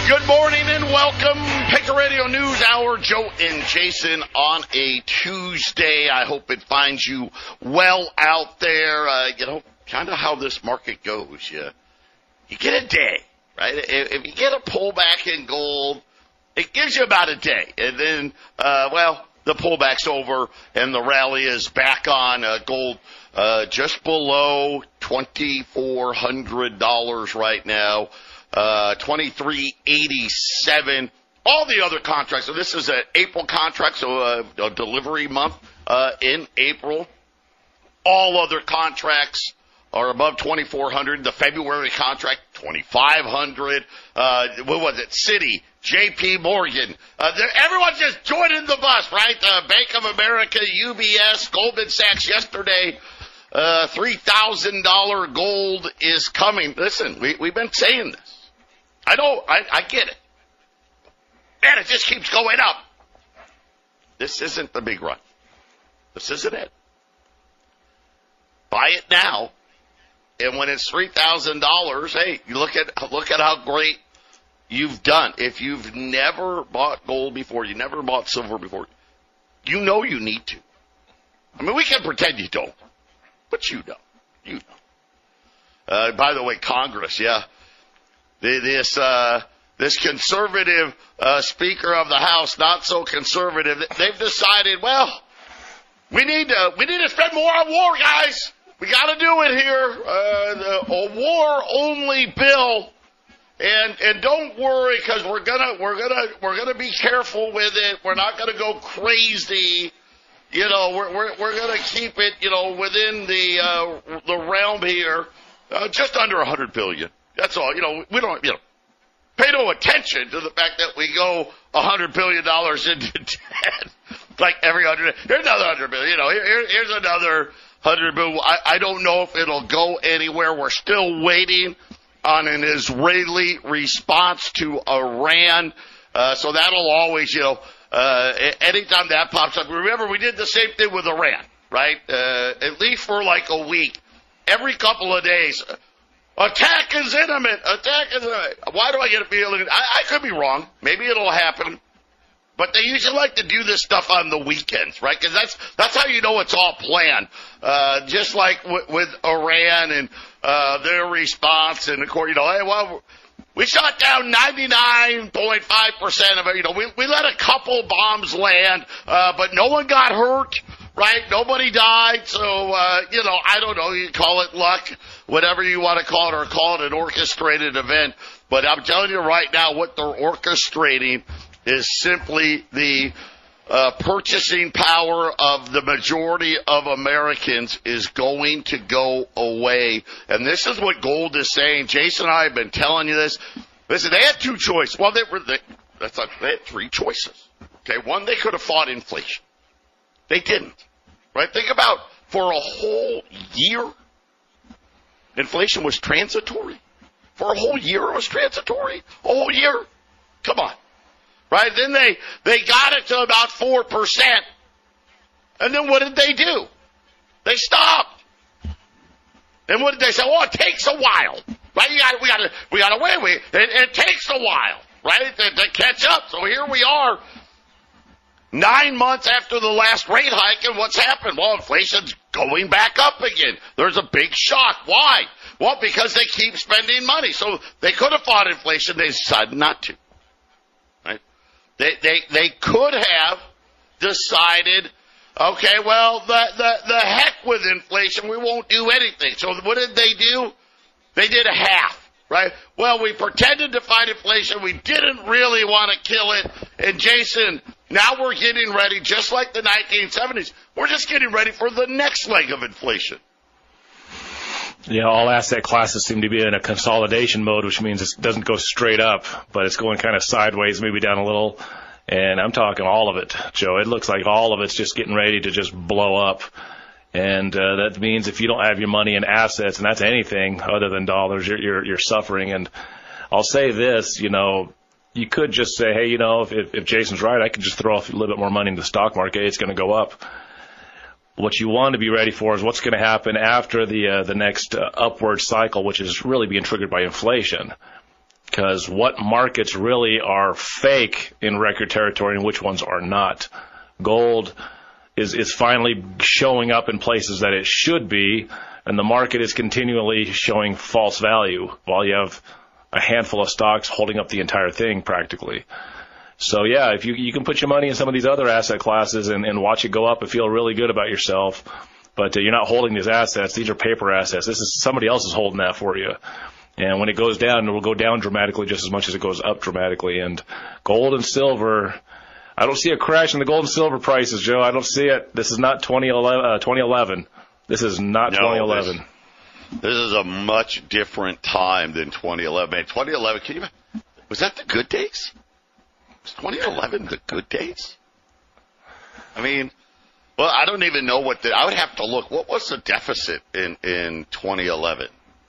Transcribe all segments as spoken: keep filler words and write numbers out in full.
Good morning and welcome. Patriot Radio News Hour. Joe and Jason on a Tuesday. I hope it finds you well out there. Uh, you know, kind of how this market goes. You, you get a day, right? If, if you get a pullback in gold, it gives you about a day. And then, uh, well, the pullback's over and the rally is back on. Uh, gold uh, just below twenty-four hundred dollars right now. Uh, twenty-three eighty-seven. All the other contracts. So this is an April contract, so a, a delivery month uh, in April. All other contracts are above twenty-four hundred. The February contract, twenty-five hundred. Uh, what was it? Citi, J P Morgan. Uh, everyone's just joining the bus, right? Uh, Bank of America, U B S, Goldman Sachs yesterday. Uh, three thousand dollars gold is coming. Listen, we, we've been saying this. I know, I, I get it. Man, it just keeps going up. This isn't the big run. This isn't it. Buy it now, and when it's three thousand dollars, hey, you look at look at how great you've done. If you've never bought gold before, you never bought silver before, you know you need to. I mean, we can pretend you don't, but you know. You know. Uh, by the way, Congress, yeah. This uh, this conservative uh, Speaker of the House, not so conservative, they've decided, well, we need to we need to spend more on war, guys. We got to do it here. Uh, the, a war-only bill, and and don't worry, because we're gonna we're gonna we're gonna be careful with it. We're not gonna go crazy. You know, we're we're we're gonna keep it, you know, within the uh, the realm here, uh, just under a hundred billion. That's all. You know, we don't, you know, pay no attention to the fact that we go one hundred billion dollars into debt. Like every hundred, here's another one hundred billion dollars. You know, here, here, here's another one hundred billion dollars. I, I don't know if it'll go anywhere. We're still waiting on an Israeli response to Iran. Uh, so that'll always, you know, uh, anytime that pops up. Remember, we did the same thing with Iran, right? Uh, at least for like a week. Every couple of days, attack is imminent. Attack is imminent. Why do I get a feeling? I, I could be wrong. Maybe it'll happen. But they usually like to do this stuff on the weekends, right? Because that's that's how you know it's all planned. Uh, just like w- with Iran and uh, their response, and of course, you know, hey, well, we shot down ninety-nine point five percent of it. You know, we we let a couple bombs land, uh, but no one got hurt. Right? Nobody died, so, uh, you know, I don't know, you call it luck, whatever you want to call it, or call it an orchestrated event. But I'm telling you right now, what they're orchestrating is simply the uh, purchasing power of the majority of Americans is going to go away. And this is what gold is saying. Jason and I have been telling you this. Listen, they had two choices. Well, they were, they, that's not, they had three choices. Okay, one, they could have fought inflation. They didn't, right? Think about, for a whole year, inflation was transitory. For a whole year, it was transitory. A whole year. Come on. Right? Then they, they got it to about four percent. And then what did they do? They stopped. And what did they say? Oh, it takes a while. Right? You got, we got to, we got to wait. We, it, it takes a while, right, to, to catch up. So here we are. Nine months after the last rate hike, and what's happened? Well, inflation's going back up again. There's a big shock. Why? Well, because they keep spending money. So they could have fought inflation. They decided not to. Right? They they they could have decided, okay, well, the the the heck with inflation. We won't do anything. So what did they do? They did a half. Right? Well, we pretended to fight inflation. We didn't really want to kill it. And Jason, now we're getting ready, just like the nineteen seventies, we're just getting ready for the next leg of inflation. Yeah, all asset classes seem to be in a consolidation mode, which means it doesn't go straight up, but it's going kind of sideways, maybe down a little. And I'm talking all of it, Joe. It looks like all of it's just getting ready to just blow up. And uh, that means if you don't have your money in assets, and that's anything other than dollars, you're, you're, you're suffering. And I'll say this, you know, you could just say, hey, you know, if, if Jason's right, I could just throw a little bit more money into the stock market. It's going to go up. What you want to be ready for is what's going to happen after the uh, the next uh, upward cycle, which is really being triggered by inflation. because what markets really are fake in record territory and which ones are not. Gold is, is finally showing up in places that it should be, and the market is continually showing false value while you have a handful of stocks holding up the entire thing practically. So, yeah, if you you can put your money in some of these other asset classes and, and watch it go up and feel really good about yourself, but uh, you're not holding these assets. These are paper assets. This is somebody else is holding that for you. And when it goes down, it will go down dramatically just as much as it goes up dramatically. And gold and silver, I don't see a crash in the gold and silver prices, Joe. I don't see it. This is not twenty eleven. This is not no, twenty eleven. This, this is a much different time than twenty eleven. Man, twenty eleven, can you, was that the good days? Was twenty eleven the good days? I mean, well, I don't even know what the, I would have to look. What was the deficit in, in twenty eleven?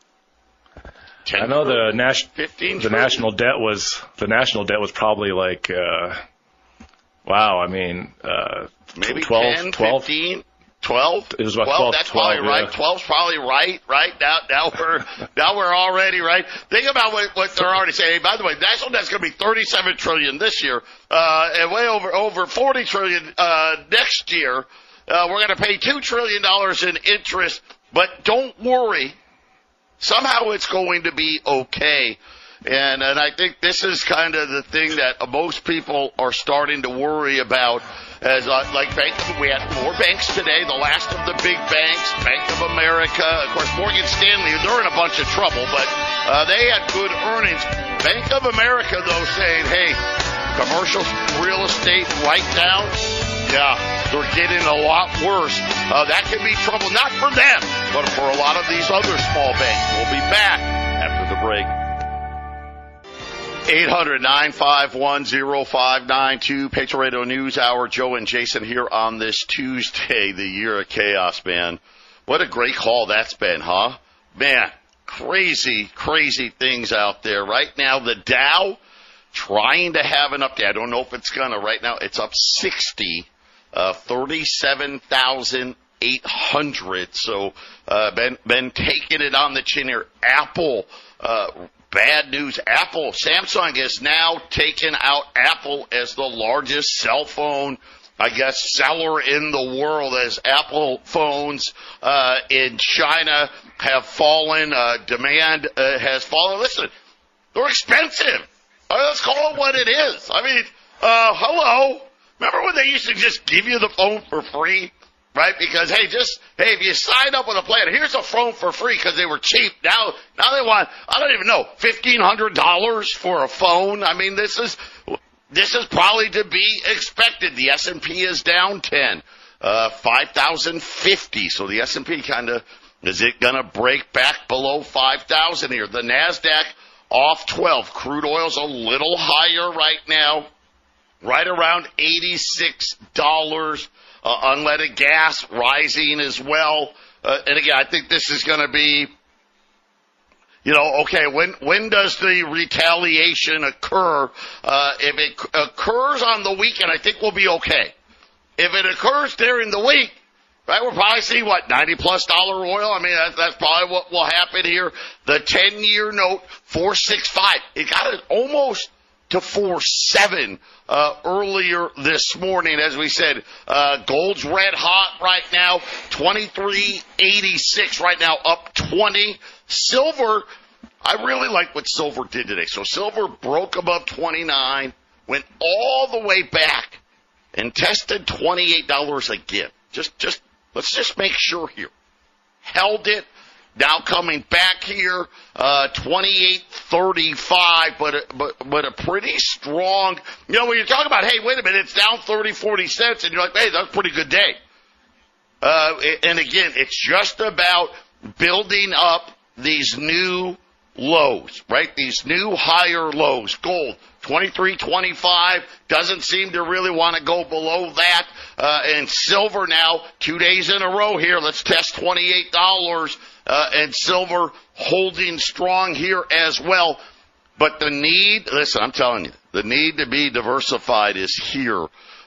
I know the, nas- fifteen the national debt was, the national debt was probably like, uh, wow, I mean, uh, maybe twelve, ten, twelve, fifteen, twelve. It was about twelve, twelve. That's twelve, probably yeah. right. twelve's probably right, right? Now, now we're, now we're already right. Think about what, what they're already saying. By the way, national debt's going to be thirty-seven trillion dollars this year, uh, and way over, over forty trillion dollars, uh, next year. Uh, we're going to pay two trillion dollars in interest, but don't worry. Somehow it's going to be okay. And, and I think this is kind of the thing that most people are starting to worry about. As uh, like Bank of, we had more banks today, the last of the big banks, Bank of America, of course Morgan Stanley, they're in a bunch of trouble, but uh, they had good earnings. Bank of America, though, saying, hey, commercial real estate write down, yeah, they're getting a lot worse. Uh, that could be trouble, not for them, but for a lot of these other small banks. We'll be back after the break. eight hundred, nine five one, oh five nine two, Patriot Radio News Hour. Joe and Jason here on this Tuesday, the year of chaos, man. What a great call that's been, huh? Man, crazy, crazy things out there. Right now, the Dow trying to have an update. I don't know if it's going to. Right now, it's up sixty, uh, thirty-seven thousand eight hundred. So, uh, been, been taking it on the chin here. Apple, uh, bad news. Apple, Samsung has now taken out Apple as the largest cell phone, I guess, seller in the world, as Apple phones uh, in China have fallen. Uh, demand uh, has fallen. Listen, they're expensive. I mean, let's call it what it is. I mean, uh, hello. Remember when they used to just give you the phone for free? Right? Because, hey, just, hey, if you sign up with a plan, here's a phone for free because they were cheap. Now, now they want, I don't even know, fifteen hundred dollars for a phone. I mean, this is, this is probably to be expected. The S and P is down ten, uh, five thousand fifty. So the S and P kind of, is it going to break back below five thousand here? The NASDAQ off twelve. Crude oil's a little higher right now, right around eighty-six dollars. Uh, unleaded gas rising as well. Uh, and again, I think this is going to be, you know, okay, when, when does the retaliation occur? Uh, if it c- occurs on the weekend, I think we'll be okay. If it occurs during the week, right, we'll probably see, what, ninety plus dollar oil? I mean, that's, that's probably what will happen here. The ten-year note, four sixty-five. It got it almost to four seven uh, earlier this morning. As we said, uh, gold's red hot right now, twenty-three eighty-six right now, up twenty. Silver, I really like what silver did today. So silver broke above twenty-nine, went all the way back, and tested twenty-eight dollars again. Just, just, let's just make sure here. Held it. Now coming back here, uh, twenty-eight thirty-five, but, a, but, but a pretty strong, you know, when you're talking about, hey, wait a minute, it's down thirty, forty cents, and you're like, hey, that's a pretty good day. Uh, and again, it's just about building up these new lows, right? These new higher lows. Gold, twenty-three twenty-five, doesn't seem to really want to go below that. Uh, and silver now, two days in a row here, let's test twenty-eight dollars. Uh, and silver holding strong here as well. But the need, listen, I'm telling you, the need to be diversified is here.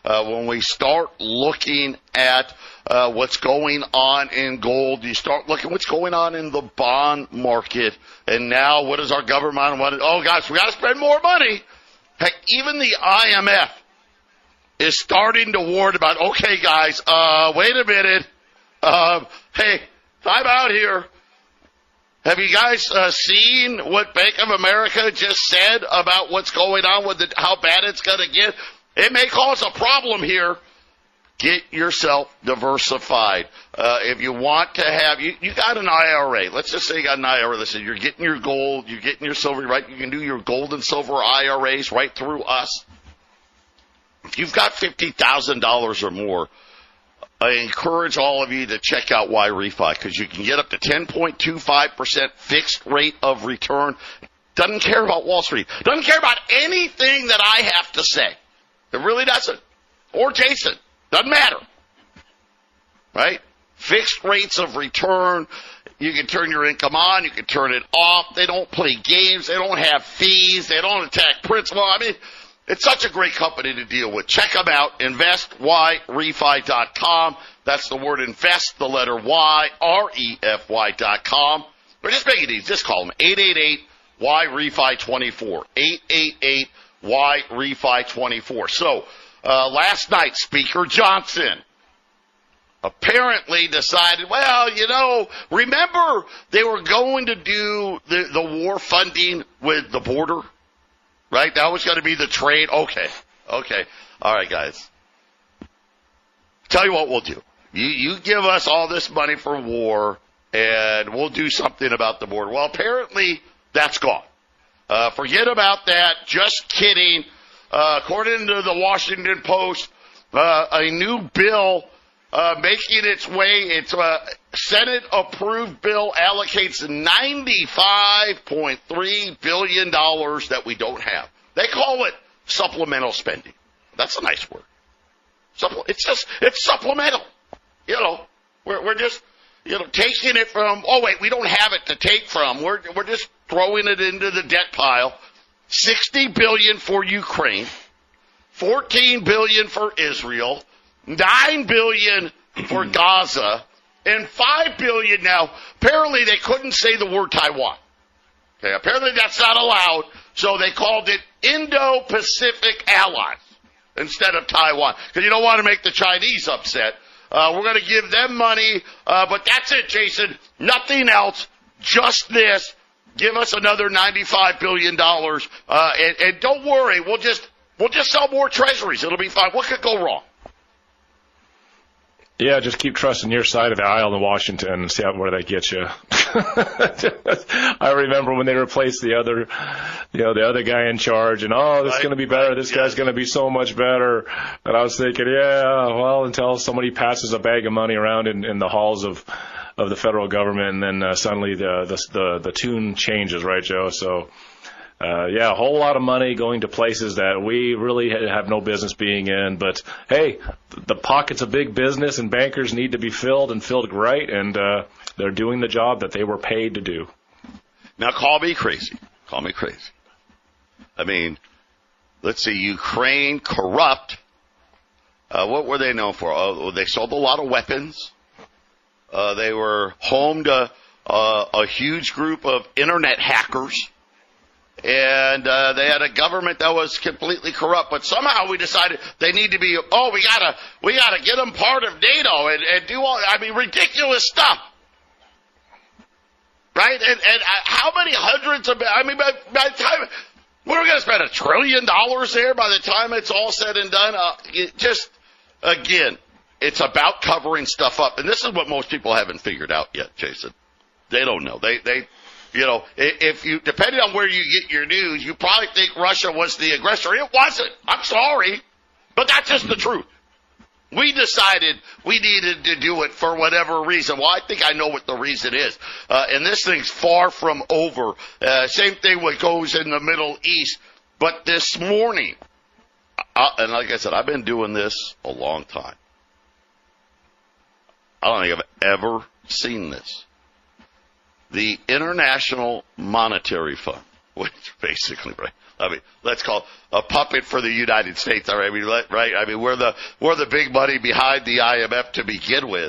Uh, when we start looking at uh, what's going on in gold, you start looking what's going on in the bond market. And now what is our government? What, oh, gosh, we got to spend more money. Heck, even the I M F is starting to warn about, okay, guys, uh, wait a minute. Uh, hey, time out here. Have you guys uh, seen what Bank of America just said about what's going on with it, how bad it's going to get? It may cause a problem here. Get yourself diversified. Uh, if you want to have, you, you got an I R A. Let's just say you got an I R A. Listen, you're getting your gold, you're getting your silver, right? You can do your gold and silver I R As right through us. If you've got fifty thousand dollars or more, I encourage all of you to check out Y Refi because you can get up to ten point two five percent fixed rate of return. Doesn't care about Wall Street. Doesn't care about anything that I have to say. It really doesn't. Or Jason. Doesn't matter. Right? Fixed rates of return. You can turn your income on. You can turn it off. They don't play games. They don't have fees. They don't attack principal. I mean, it's such a great company to deal with. Check them out. invest y refi dot com. That's the word invest, the letter Y, R E F Y dot com. Or just make it easy. Just call them eight eight eight Y refi twenty-four. eight eight eight Y refi twenty-four. So, uh, last night, Speaker Johnson apparently decided, well, you know, remember they were going to do the, the war funding with the border? Right? That was going to be the trade. Okay. Okay. All right, guys. Tell you what we'll do. You, you give us all this money for war, and we'll do something about the border. Well, apparently that's gone. Uh, forget about that. Just kidding. Uh, according to the Washington Post, uh, a new bill uh, making its way, it's a Senate-approved bill allocates ninety-five point three billion dollars that we don't have. They call it supplemental spending. That's a nice word. Supple- it's just, it's supplemental. You know, we're, we're just, you know, taking it from, oh wait, we don't have it to take from. We're, we're just throwing it into the debt pile. sixty billion dollars for Ukraine, fourteen billion dollars for Israel, nine billion dollars for Gaza, and five billion dollars now. Apparently they couldn't say the word Taiwan. Okay, apparently that's not allowed, so they called it Indo-Pacific Allies instead of Taiwan. Because you don't want to make the Chinese upset. Uh, we're going to give them money, uh, but that's it, Jason. Nothing else, just this. Give us another ninety-five billion dollars, uh, and, and don't worry, we'll just, we'll just sell more treasuries. It'll be fine. What could go wrong? Yeah, just keep trusting your side of the aisle in Washington and see how, where that gets you. I remember when they replaced the other, you know, the other guy in charge, and oh, this is going to be better. This guy's going to be so much better. And I was thinking, yeah, well, until somebody passes a bag of money around in, in the halls of of the federal government, and then uh, suddenly the, the the the tune changes, right, Joe? So. Uh, yeah, a whole lot of money going to places that we really have no business being in. But, hey, the pockets of big business and bankers need to be filled and filled right, and uh, they're doing the job that they were paid to do. Now, call me crazy. Call me crazy. I mean, let's see, Ukraine, corrupt. Uh, what were they known for? Uh, they sold a lot of weapons. Uh, they were home to uh, a huge group of Internet hackers. And uh, they had a government that was completely corrupt, but somehow we decided they need to be. Oh, we gotta, we gotta get them part of NATO and, and do all. I mean, ridiculous stuff, right? And, and uh, how many hundreds of? I mean, by, by the time we're going to spend a trillion dollars there, by the time it's all said and done, uh, it just again, it's about covering stuff up, and this is what most people haven't figured out yet, Jason. They don't know. They they. You know, if you, depending on where you get your news, you probably think Russia was the aggressor. It wasn't. I'm sorry. But that's just the truth. We decided we needed to do it for whatever reason. Well, I think I know what the reason is. Uh, and this thing's far from over. Uh, same thing what goes in the Middle East. But this morning, I, and like I said, I've been doing this a long time. I don't think I've ever seen this. The International Monetary Fund, which basically, right? I mean, let's call a puppet for the United States. All right, I mean, let, right? I mean, we're the we're the big money behind the I M F to begin with.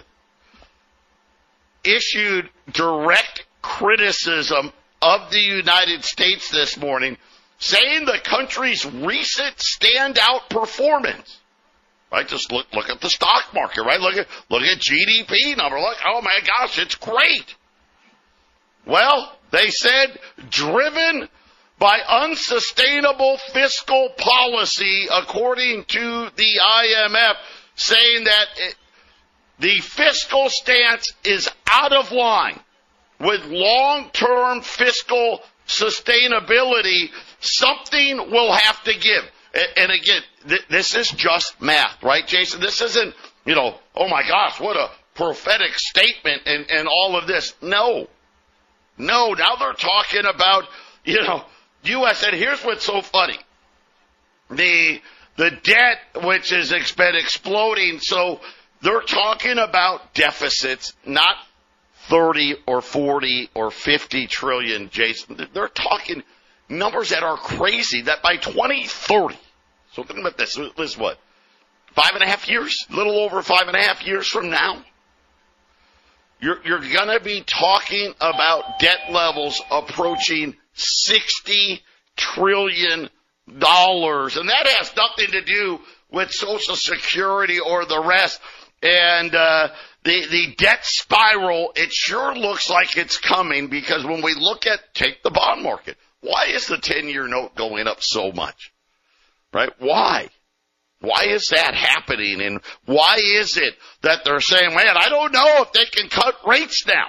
Issued direct criticism of the United States this morning, saying the country's recent standout performance. Right? Just look look at the stock market. Right? Look at look at G D P number. Look, oh my gosh, it's great. Well, they said driven by unsustainable fiscal policy, according to the I M F, saying that it, the fiscal stance is out of line with long-term fiscal sustainability. Something will have to give. And, and again, th- this is just math, right, Jason? This isn't, you know, oh my gosh, what a prophetic statement and, and all of this. No. No, now they're talking about, you know, U S and here's what's so funny. The the debt, which has been exploding, so they're talking about deficits, not thirty or forty or fifty trillion, Jason. They're talking numbers that are crazy, that by twenty thirty, so think about this, this is what, five and a half years, a little over five and a half years from now, you're, you're going to be talking about debt levels approaching sixty trillion dollars. And that has nothing to do with Social Security or the rest. And uh, the, the debt spiral, it sure looks like it's coming, because when we look at, take the bond market, why is the ten-year note going up so much? Right? Why? Why is that happening? And why is it that they're saying, man, I don't know if they can cut rates now?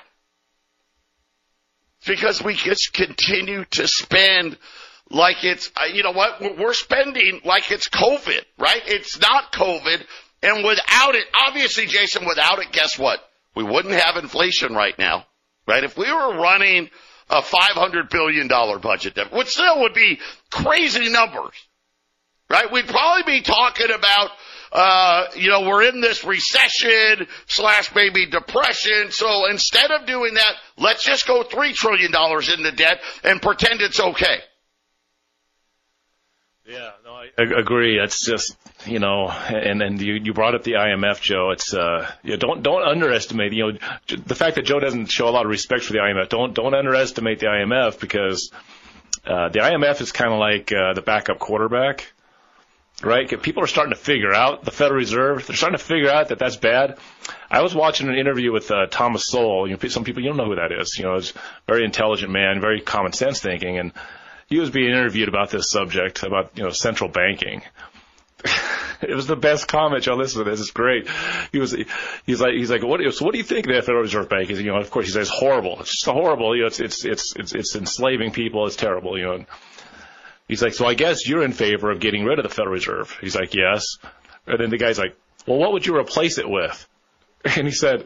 It's because we just continue to spend like it's, you know what, we're spending like it's COVID, right? It's not COVID. And without it, obviously, Jason, without it, guess what? We wouldn't have inflation right now, right? If we were running a five hundred billion dollars budget, which still would be crazy numbers, right? We'd probably be talking about, uh, you know, we're in this recession slash maybe depression. So instead of doing that, let's just go three trillion dollars into debt and pretend it's okay. Yeah, no, I agree. It's just, you know, and and you, you brought up the I M F, Joe. It's uh, you know, don't don't underestimate, you know, the fact that Joe doesn't show a lot of respect for the I M F. Don't don't underestimate the I M F, because uh, the I M F is kind of like uh, the backup quarterback, right? People are starting to figure out the Federal Reserve. They're starting to figure out that that's bad. I was watching an interview with uh, Thomas Sowell. You know, some people, you don't know who that is. You know, he's a very intelligent man, very common sense thinking, and he was being interviewed about this subject, about, you know, central banking. It was the best comment. Y'all listen to this. It's great. He was, he's like, he's like, what, so what do you think of the Federal Reserve Bank is? You know, of course he says horrible. It's just horrible. You know, it's, it's, it's, it's, it's enslaving people. It's terrible. You know, and he's like, so I guess you're in favor of getting rid of the Federal Reserve. He's like, yes. And then the guy's like, well, what would you replace it with? And he said,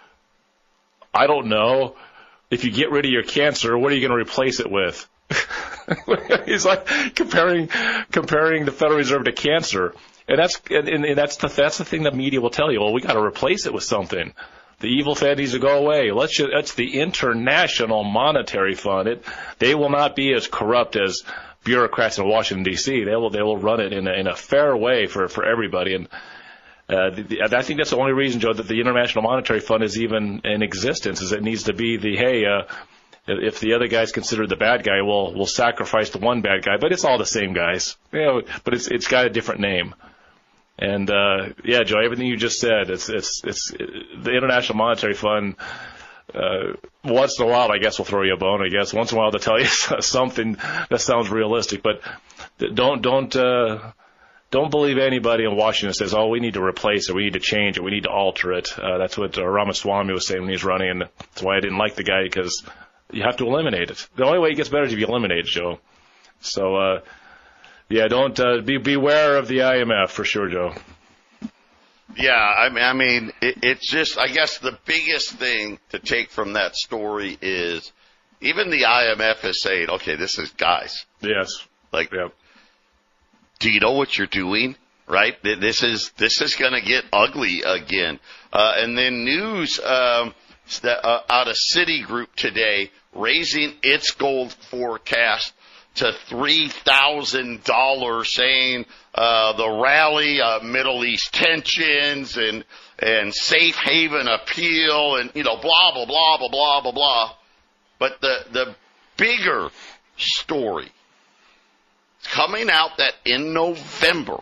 I don't know. If you get rid of your cancer, what are you going to replace it with? He's like comparing comparing the Federal Reserve to cancer, and that's and, and that's the that's the thing the media will tell you. Well, we got to replace it with something. The evil Fed needs to go away. Let's just, that's the International Monetary Fund. It they will not be as corrupt as bureaucrats in Washington D C. They will they will run it in a, in a fair way for for everybody. And uh, the, the, I think that's the only reason, Joe, that the International Monetary Fund is even in existence. Is it needs to be the hey. Uh, If the other guy's considered the bad guy, we'll we'll sacrifice the one bad guy. But it's all the same guys, you know. But it's it's got a different name. And uh, yeah, Joe, everything you just said, it's it's it's it, the International Monetary Fund. Uh, once in a while, I guess we'll throw you a bone. I guess once in a while they'll tell you something that sounds realistic. But don't don't uh, don't believe anybody in Washington that says, "Oh, we need to replace it, we need to change it, we need to alter it." Uh, that's what uh, Ramaswamy was saying when he was running, and that's why I didn't like the guy, because you have to eliminate it. The only way it gets better is if you eliminate it, Joe. So, uh, yeah, don't uh, be beware of the I M F for sure, Joe. Yeah, I mean, I mean, it, it's just, I guess the biggest thing to take from that story is even the I M F is saying, okay, this is guys. Yes. Like, yep. Do you know what you're doing? Right? This is this is going to get ugly again. Uh, and then news um, that, uh, out of Citigroup today, raising its gold forecast to three thousand dollars, saying uh, the rally, uh, Middle East tensions, and and safe haven appeal, and, you know, blah, blah, blah, blah, blah, blah, blah. But the, the bigger story is coming out that in November,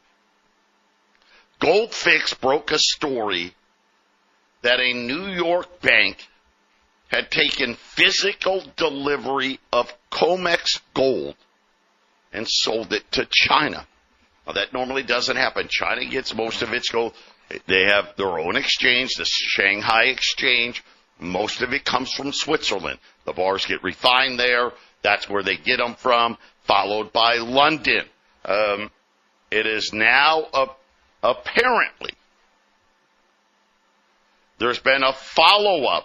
Goldfix broke a story that a New York bank had taken physical delivery of COMEX gold and sold it to China. Now, that normally doesn't happen. China gets most of its gold. They have their own exchange, the Shanghai Exchange. Most of it comes from Switzerland. The bars get refined there. That's where they get them from, followed by London. Um, it is now a, apparently there's been a follow-up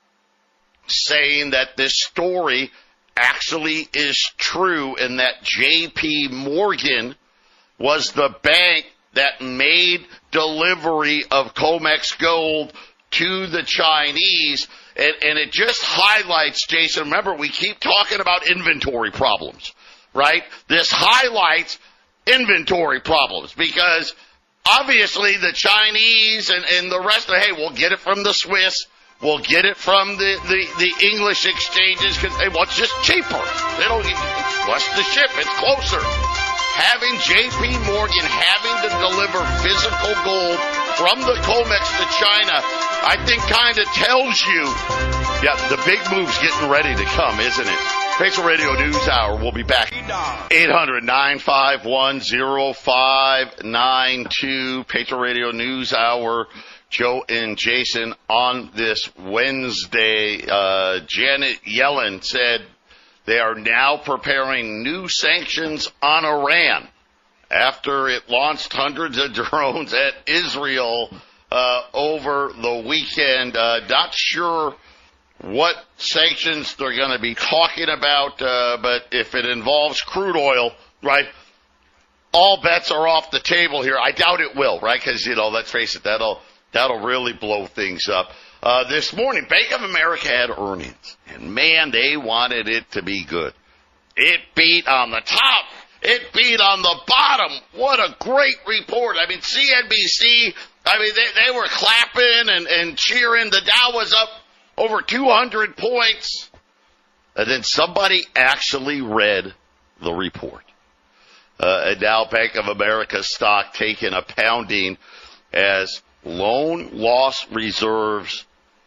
saying that this story actually is true and that J P Morgan was the bank that made delivery of COMEX gold to the Chinese. And, and it just highlights, Jason, remember, we keep talking about inventory problems, right? This highlights inventory problems because obviously the Chinese and, and the rest of, hey, we'll get it from the Swiss, we'll get it from the, the, the English exchanges because, hey, well, it's just cheaper. They don't need less to ship. It's closer. Having J P Morgan having to deliver physical gold from the COMEX to China, I think kind of tells you, yeah, the big move's getting ready to come, isn't it? Patriot Radio News Hour. We'll be back. eight hundred, nine five one, oh five nine two. Patriot Radio News Hour. Joe and Jason on this Wednesday. Uh, Janet Yellen said they are now preparing new sanctions on Iran after it launched hundreds of drones at Israel uh, over the weekend. Uh, not sure what sanctions they're going to be talking about, uh, but if it involves crude oil, right, all bets are off the table here. I doubt it will, right, because, you know, let's face it, that'll that'll really blow things up. Uh, this morning, Bank of America had earnings, and, man, they wanted it to be good. It beat on the top. It beat on the bottom. What a great report. I mean, C N B C, I mean, they, they were clapping and, and cheering. The Dow was up over two hundred points. And then somebody actually read the report. Uh, and now Bank of America stock taking a pounding as loan loss reserves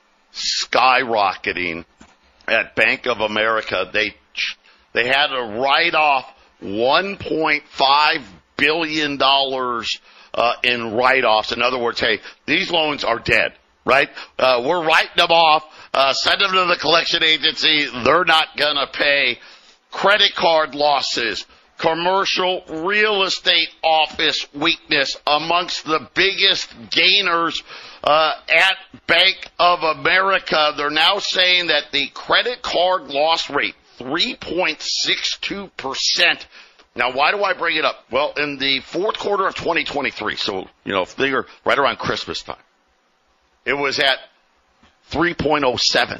skyrocketing at Bank of America. They they had to write off one point five billion dollars uh, in write-offs. In other words, hey, these loans are dead, right? Uh, we're writing them off. Uh, send them to the collection agency. They're not going to pay. Credit card losses. Commercial real estate office weakness amongst the biggest gainers uh, at Bank of America. They're now saying that the credit card loss rate, three point six two percent. Now, why do I bring it up? Well, in the fourth quarter of twenty twenty-three, so, you know, figure right around Christmas time, it was at three point oh seven.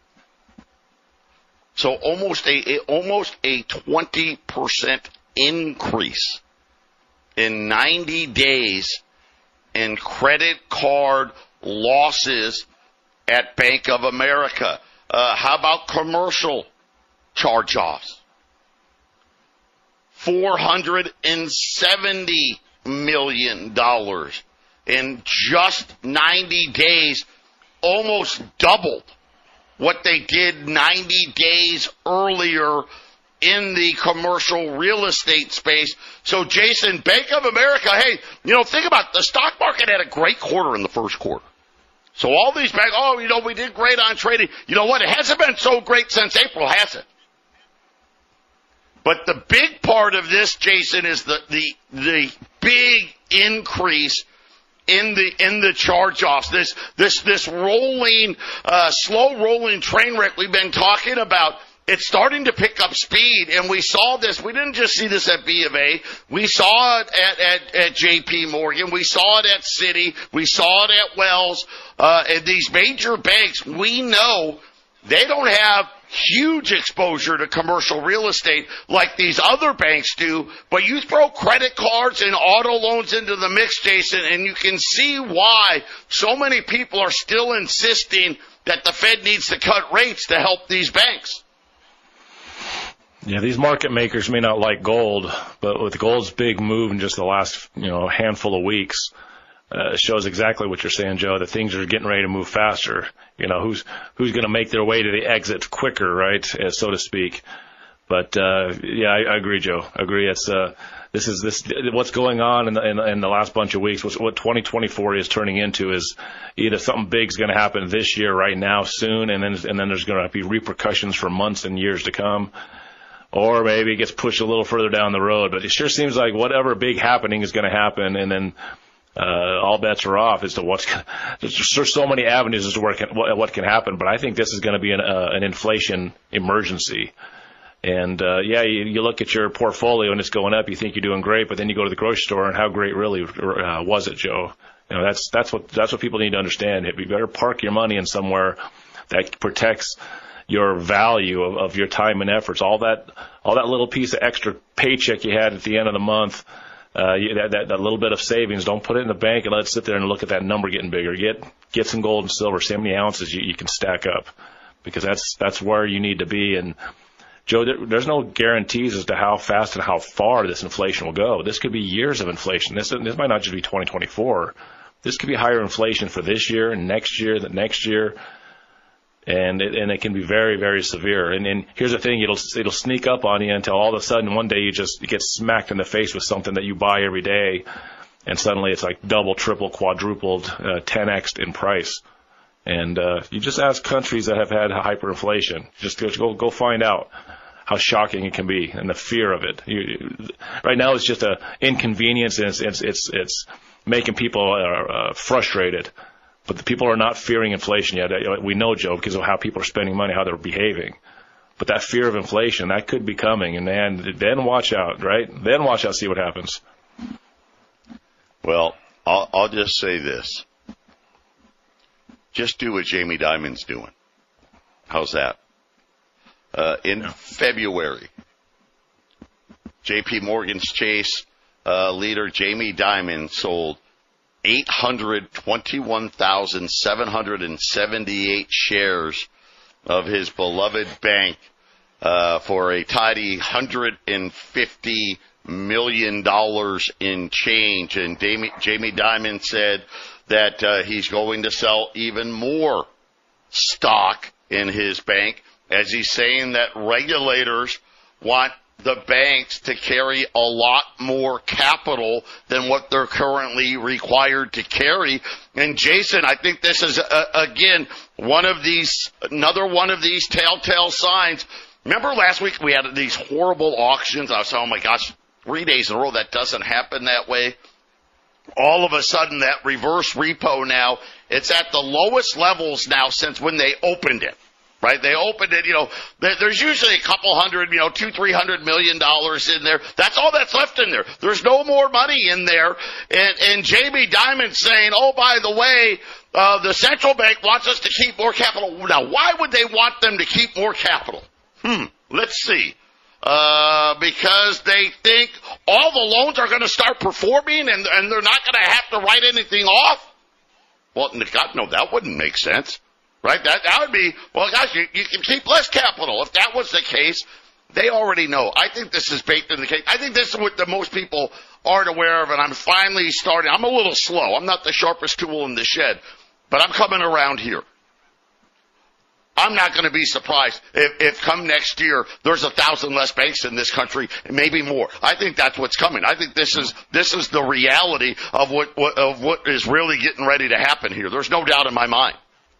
So almost a, a almost a twenty percent increase in ninety days in credit card losses at Bank of America. Uh, how about commercial charge-offs? four hundred seventy million dollars in just ninety days, almost doubled what they did ninety days earlier in the commercial real estate space. So, Jason, Bank of America, hey, you know, think about it. The stock market had a great quarter in the first quarter. So all these banks, oh, you know, we did great on trading. You know what? It hasn't been so great since April, has it? But the big part of this, Jason, is the the, the big increase in the in the charge-offs, this this this rolling, uh, slow rolling train wreck we've been talking about. It's starting to pick up speed, and we saw this. We didn't just see this at B of A. We saw it at at, at J P Morgan. We saw it at Citi. We saw it at Wells. Uh, and these major banks, we know they don't have huge exposure to commercial real estate like these other banks do, but you throw credit cards and auto loans into the mix, Jason, and you can see why so many people are still insisting that the Fed needs to cut rates to help these banks. Yeah, these market makers may not like gold, but with gold's big move in just the last, you know, handful of weeks, uh, it shows exactly what you're saying, Joe, that things are getting ready to move faster. You know, who's who's going to make their way to the exit quicker, right, uh, so to speak. But, uh, yeah, I, I agree, Joe. I agree. It's, uh, this is this, what's going on in the, in, in the last bunch of weeks, what, what twenty twenty-four is turning into is either something big's going to happen this year, right now, soon, and then, and then there's going to be repercussions for months and years to come. Or maybe it gets pushed a little further down the road. But it sure seems like whatever big happening is going to happen, and then uh, all bets are off as to what's – there's just so many avenues as to what can, what, what can happen. But I think this is going to be an, uh, an inflation emergency. And, uh, yeah, you, you look at your portfolio and it's going up. You think you're doing great, but then you go to the grocery store, and how great really uh, was it, Joe? You know, that's that's what that's what people need to understand. You better park your money in somewhere that protects – your value of, of your time and efforts, all that, all that little piece of extra paycheck you had at the end of the month, uh, you, that, that, that little bit of savings, don't put it in the bank and let it sit there and look at that number getting bigger. Get, get some gold and silver, see how many ounces you, you can stack up, because that's, that's where you need to be. And Joe, there, there's no guarantees as to how fast and how far this inflation will go. This could be years of inflation. This, this might not just be twenty twenty-four. This could be higher inflation for this year and next year, the next year. And it, and it can be very, very severe. And, and here's the thing, it'll, it'll sneak up on you until all of a sudden one day you just you get smacked in the face with something that you buy every day, and suddenly it's like double, triple, quadrupled, uh, ten X'd in price. And, uh, you just ask countries that have had hyperinflation, just go, go find out how shocking it can be and the fear of it. You, right now it's just a inconvenience, and it's, it's, it's, it's making people uh, uh, frustrated. But the people are not fearing inflation yet. We know, Joe, because of how people are spending money, how they're behaving. But that fear of inflation, that could be coming. And then, then watch out, right? Then watch out, see what happens. Well, I'll, I'll just say this. Just do what Jamie Dimon's doing. How's that? Uh, in yeah. February, J P Morgan's Chase uh, leader Jamie Dimon sold eight hundred twenty-one thousand seven hundred seventy-eight shares of his beloved bank uh, for a tidy one hundred fifty million dollars in change. And Jamie, Jamie Dimon said that uh, he's going to sell even more stock in his bank, as he's saying that regulators want the banks to carry a lot more capital than what they're currently required to carry. And Jason, I think this is, uh, again, one of these, another one of these telltale signs. Remember last week we had these horrible auctions? I was saying, oh my gosh, three days in a row, that doesn't happen that way. All of a sudden, that reverse repo now, it's at the lowest levels now since when they opened it. Right? They opened it, you know, there's usually a couple hundred, you know, two, three hundred million dollars in there. That's all that's left in there. There's no more money in there. And, and Jamie Dimon saying, oh, by the way, uh, the central bank wants us to keep more capital. Now, why would they want them to keep more capital? Hmm, let's see. Uh, because they think all the loans are going to start performing and, and they're not going to have to write anything off? Well, God, no, that wouldn't make sense. Right? That, that would be, well, gosh, you, you can keep less capital. If that was the case, they already know. I think this is baked in the cake. I think this is what the most people aren't aware of, and I'm finally starting. I'm a little slow. I'm not the sharpest tool in the shed, but I'm coming around here. I'm not going to be surprised if, if come next year there's a thousand less banks in this country, maybe more. I think that's what's coming. I think this is this is the reality of what, what of what is really getting ready to happen here. There's no doubt in my mind.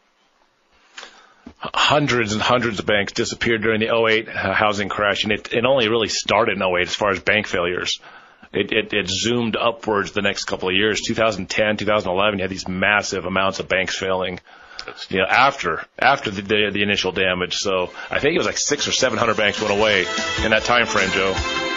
Hundreds and hundreds of banks disappeared during the oh eight housing crash, and it, it only really started in oh eight as far as bank failures. It, it, it zoomed upwards the next couple of years. two thousand ten, two thousand eleven, you had these massive amounts of banks failing, you know, after after the, the, the initial damage. So I think it was like six or seven hundred banks went away in that time frame, Joe.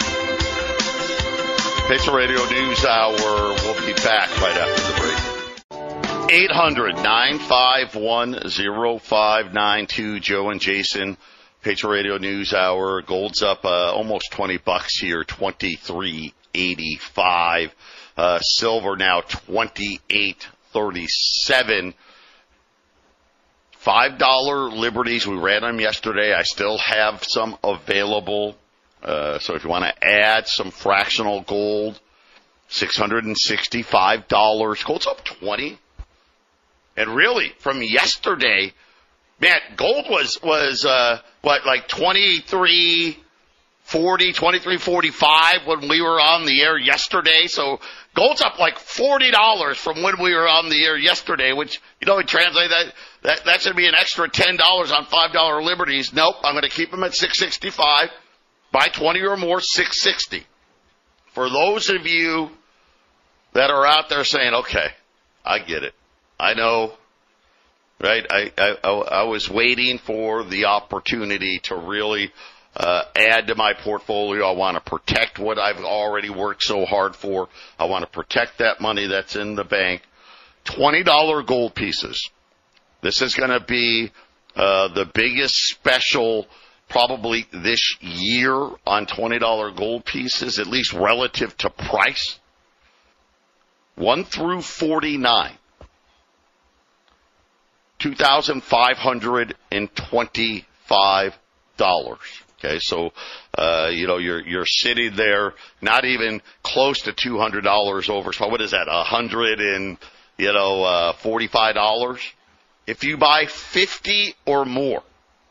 Patriot Radio News Hour. We'll be back right after the break. eight hundred nine five one oh five nine two, Joe and Jason, Patriot Radio News Hour. Gold's up uh, almost twenty bucks here, twenty-three eighty-five. Uh, silver now twenty-eight thirty-seven. five dollar Liberties, we ran them yesterday. I still have some available. Uh, so if you want to add some fractional gold, six hundred sixty-five dollars. Gold's up twenty. And really, from yesterday, man, gold was, was, uh, what, like twenty-three forty, twenty-three forty-five when we were on the air yesterday. So gold's up like forty dollars from when we were on the air yesterday, which, you know, we translate that, that, that should be an extra ten dollars on five dollar Liberties. Nope, I'm going to keep them at six sixty-five. Buy twenty or more, six sixty. For those of you that are out there saying, okay, I get it. I know, right? I, I, I was waiting for the opportunity to really uh, add to my portfolio. I want to protect what I've already worked so hard for. I want to protect that money that's in the bank. twenty dollar gold pieces. This is going to be uh, the biggest special probably this year on twenty dollar gold pieces, at least relative to price. one through forty-nine. two thousand five hundred twenty-five dollars. Okay, so, uh, you know, you're, you're sitting there not even close to two hundred dollars over. So what is that? A hundred and, you know, uh, forty-five dollars. If you buy fifty or more,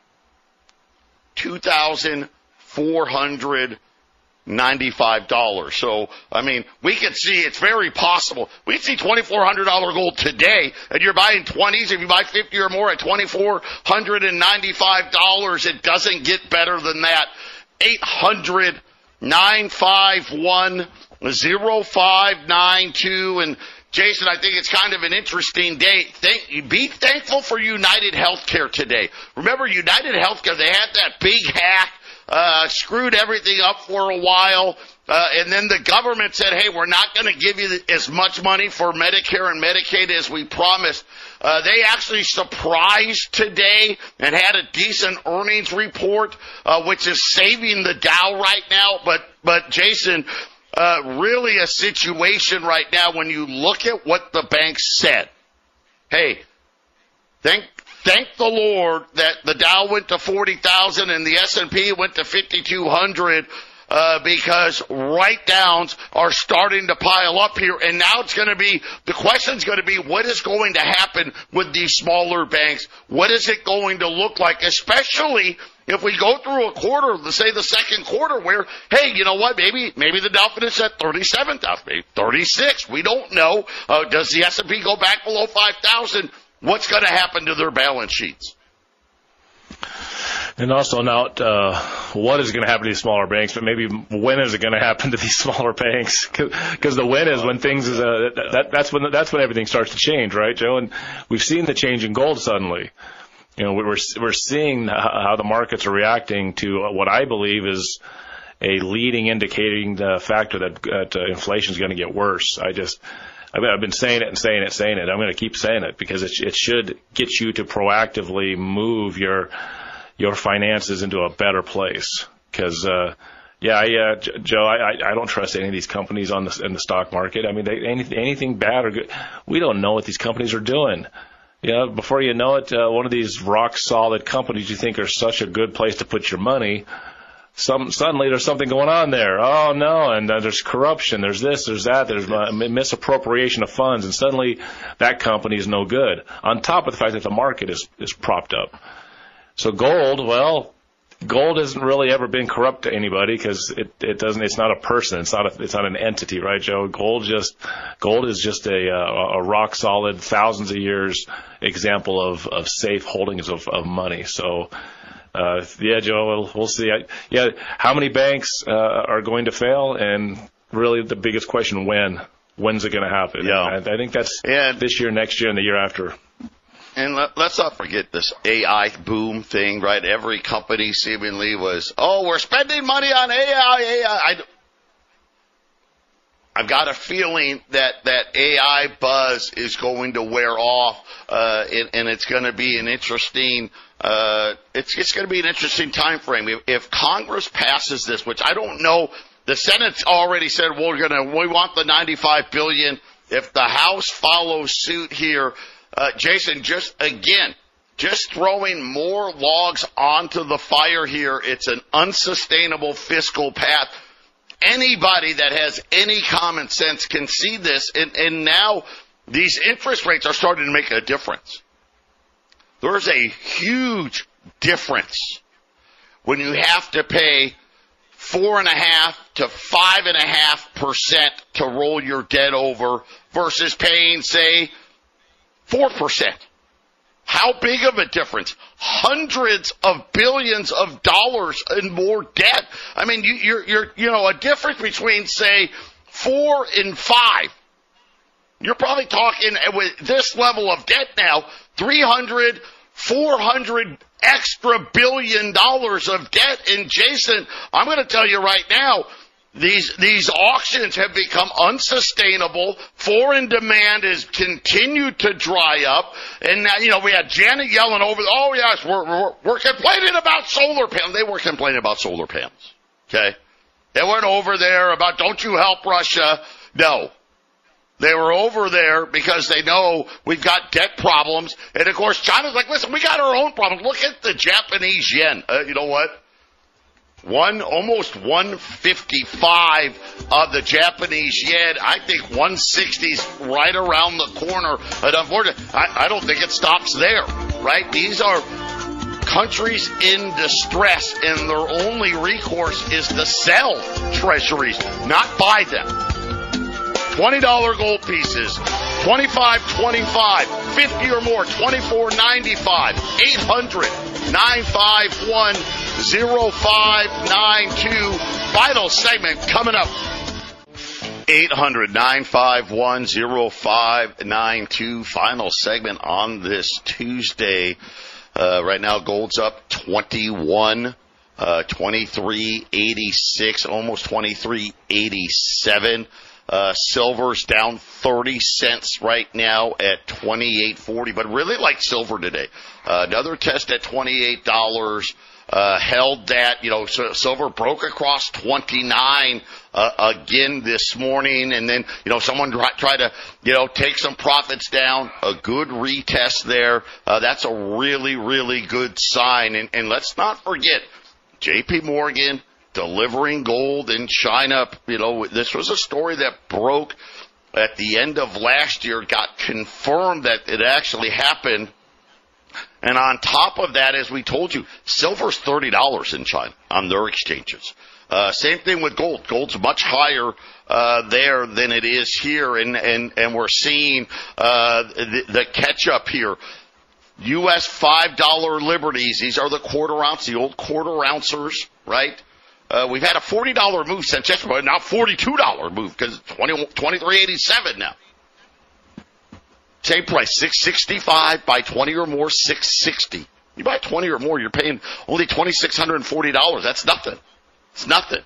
two thousand four hundred ninety-five dollars. So, I mean, we could see, it's very possible. We could see twenty-four hundred dollars gold today, and you're buying twenties. If you buy fifty or more at twenty-four hundred ninety-five dollars, it doesn't get better than that. eight hundred, nine five one, oh five nine two. And Jason, I think it's kind of an interesting day. Thank, be thankful for United Healthcare today. Remember, United Healthcare, they had that big hack. Uh, screwed everything up for a while, uh, and then the government said, hey, we're not going to give you as much money for Medicare and Medicaid as we promised. Uh, they actually surprised today and had a decent earnings report, uh, which is saving the Dow right now. But, but Jason, uh, really a situation right now when you look at what the bank said. Hey, thank Thank the Lord that the Dow went to forty thousand and the S and P went to fifty-two hundred, uh, because write-downs are starting to pile up here. And now it's going to be, the question's going to be, what is going to happen with these smaller banks? What is it going to look like, especially if we go through a quarter, let's say the second quarter, where, hey, you know what, maybe maybe the Dow finishes at thirty-seven thousand, maybe thirty-six. We don't know. Uh, does the S and P go back below five thousand? What's going to happen to their balance sheets? And also note, uh, what is going to happen to these smaller banks, but maybe when is it going to happen to these smaller banks? Because the when is when things is, uh, that, that's when, that's when everything starts to change, right, Joe? And we've seen the change in gold suddenly. You know, we're, we're seeing how the markets are reacting to what I believe is a leading indicating the factor that, that uh, inflation is going to get worse. I just, I've been saying it and saying it, saying it. I'm going to keep saying it because it, it should get you to proactively move your your finances into a better place. Because, uh, yeah, yeah, Joe, I, I don't trust any of these companies on the in the stock market. I mean, they, anything, anything bad or good, we don't know what these companies are doing. You know, before you know it, uh, one of these rock solid companies you think are such a good place to put your money, Some suddenly there's something going on there. Oh no, and uh, there's corruption. There's this. There's that. There's uh, misappropriation of funds, and suddenly that company is no good. On top of the fact that the market is is propped up. So gold, well, gold hasn't really ever been corrupt to anybody because it it doesn't. It's not a person. It's not a. It's not an entity, right, Joe? Gold just gold is just a a, a rock solid, thousands of years example of of safe holdings of of money. So. Uh, yeah, Joe, we'll, we'll see. I, yeah, how many banks uh, are going to fail? And really the biggest question, when? When's it going to happen? Yeah. I, I think that's and, this year, next year, and the year after. And let, let's not forget this A I boom thing, right? Every company seemingly was, oh, we're spending money on A I, A I. I I've got a feeling that that A I buzz is going to wear off, uh, and, and it's going to be an interesting. Uh, it's it's going to be an interesting time frame if, if Congress passes this, which I don't know. The Senate's already said we're going to we want the ninety-five billion dollars. If the House follows suit here, uh, Jason, just again, just throwing more logs onto the fire here. It's an unsustainable fiscal path. Anybody that has any common sense can see this, and, and now these interest rates are starting to make a difference. There's a huge difference when you have to pay four and a half to five and a half percent to roll your debt over versus paying, say, four percent. How big of a difference? Hundreds of billions of dollars in more debt. I mean, you, you're, you're, you know, a difference between, say, four and five. You're probably talking with this level of debt now, three hundred, four hundred extra billion dollars of debt. And Jason, I'm going to tell you right now, These these auctions have become unsustainable. Foreign demand has continued to dry up. And now, you know, we had Janet yelling over, oh, yes, we're, we're, we're complaining about solar panels. They were complaining about solar panels, okay? They weren't over there about, don't you help Russia. No. They were over there because they know we've got debt problems. And, of course, China's like, listen, we got our own problems. Look at the Japanese yen. Uh, you know what? One, almost one fifty-five of the Japanese yen. I think one sixty's right around the corner. And unfortunately, I, I don't think it stops there, right? These are countries in distress, and their only recourse is to sell treasuries, not buy them. twenty dollars gold pieces, twenty-five twenty-five, fifty or more, twenty-four ninety-five, eight hundred, nine five one, zero five nine two. Final segment coming up. eight hundred, nine five one, zero five nine two. Final segment on this Tuesday. Uh, right now, gold's up twenty-one, uh, twenty-three eighty-six, almost twenty-three eighty-seven. Uh, silver's down thirty cents right now at twenty-eight forty, but really like silver today. Uh, another test at twenty-eight dollars, uh, held that, you know, so silver broke across twenty-nine, uh, again this morning, and then, you know, someone tried to, you know, take some profits down, a good retest there. Uh, that's a really, really good sign, and, and let's not forget, J P Morgan, delivering gold in China. You know, this was a story that broke at the end of last year, got confirmed that it actually happened. And on top of that, as we told you, silver's thirty dollars in China on their exchanges. Uh, same thing with gold. Gold's much higher uh, there than it is here, and, and, and we're seeing uh, the, the catch-up here. U S five dollar liberties, these are the quarter ounce, the old quarter ouncers, right? Uh, we've had a forty dollars move since yesterday, now forty-two dollars move because it's twenty-three eighty-seven now. Same price, six sixty-five, buy twenty or more, six sixty. You buy twenty or more, you're paying only two thousand six hundred forty dollars. That's nothing. It's nothing.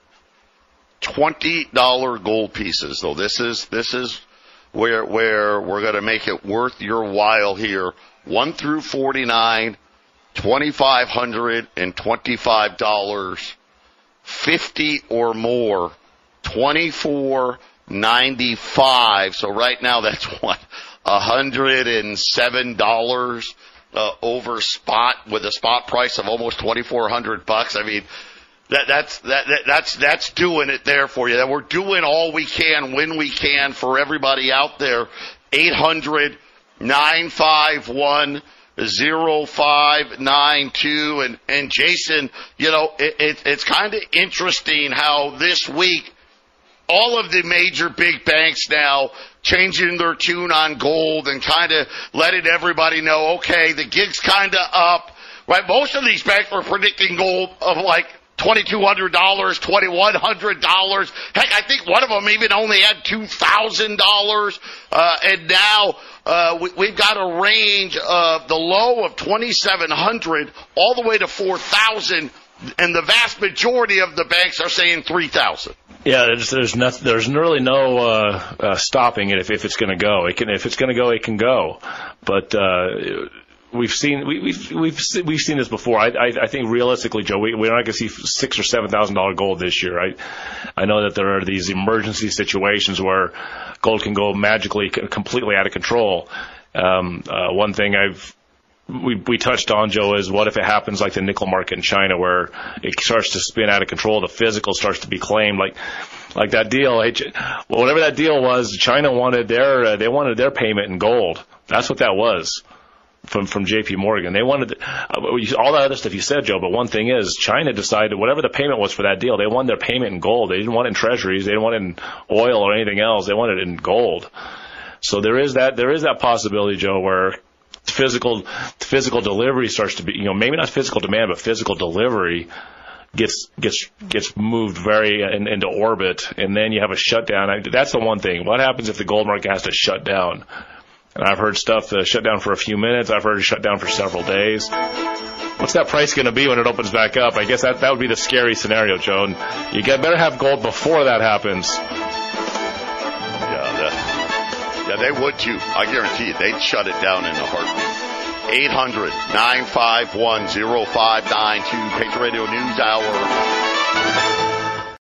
twenty dollars gold pieces, though. This is, this is where, where we're going to make it worth your while here. one through forty-nine, two thousand five hundred twenty-five dollars. fifty or more, twenty-four ninety-five. So right now that's what, one hundred seven dollars uh, over spot with a spot price of almost twenty-four hundred bucks. I mean, that that's that, that that's that's doing it there for you. That we're doing all we can when we can for everybody out there. eight hundred, nine five one, zero five nine two. And, and Jason, you know, it, it, it's kind of interesting how this week all of the major big banks now changing their tune on gold and kind of letting everybody know, okay, the gig's kind of up, right? Most of these banks were predicting gold of like twenty-two hundred dollars, twenty-one hundred dollars. Heck, I think one of them even only had two thousand dollars. Uh, and now, uh, we, we've got a range of the low of twenty-seven hundred all the way to four thousand. and the vast majority of the banks are saying three thousand. Yeah, there's there's not, there's really no uh, uh, stopping it if, if it's going to go. It can if it's going to go, it can go. But uh, we've seen we, we've we've we've seen this before. I I, I think realistically, Joe, we, we're not going to see six or seven thousand dollar gold this year. I I know that there are these emergency situations where gold can go magically completely out of control. Um, uh, one thing I've we we touched on, Joe, is what if it happens like the nickel market in China, where it starts to spin out of control, the physical starts to be claimed, like like that deal. Well, whatever that deal was, China wanted their uh, they wanted their payment in gold. That's what that was from from J P Morgan. They wanted uh, all that other stuff you said, Joe. But one thing is, China decided whatever the payment was for that deal, they wanted their payment in gold. They didn't want it in treasuries. They didn't want it in oil or anything else. They wanted it in gold. So there is that there is that possibility, Joe, where physical physical delivery starts to be, you know, maybe not physical demand, but physical delivery gets gets gets moved very in, into orbit, and then you have a shutdown. I, that's the one thing. What happens if the gold market has to shut down? And I've heard stuff uh, shut down for a few minutes. I've heard it shut down for several days. What's that price going to be when it opens back up? I guess that that would be the scary scenario, Joe. And you get, better have gold before that happens. Yeah, they would too. I guarantee you, they'd shut it down in a heartbeat. eight hundred, nine five one, oh five nine two, Patriot Radio News Hour.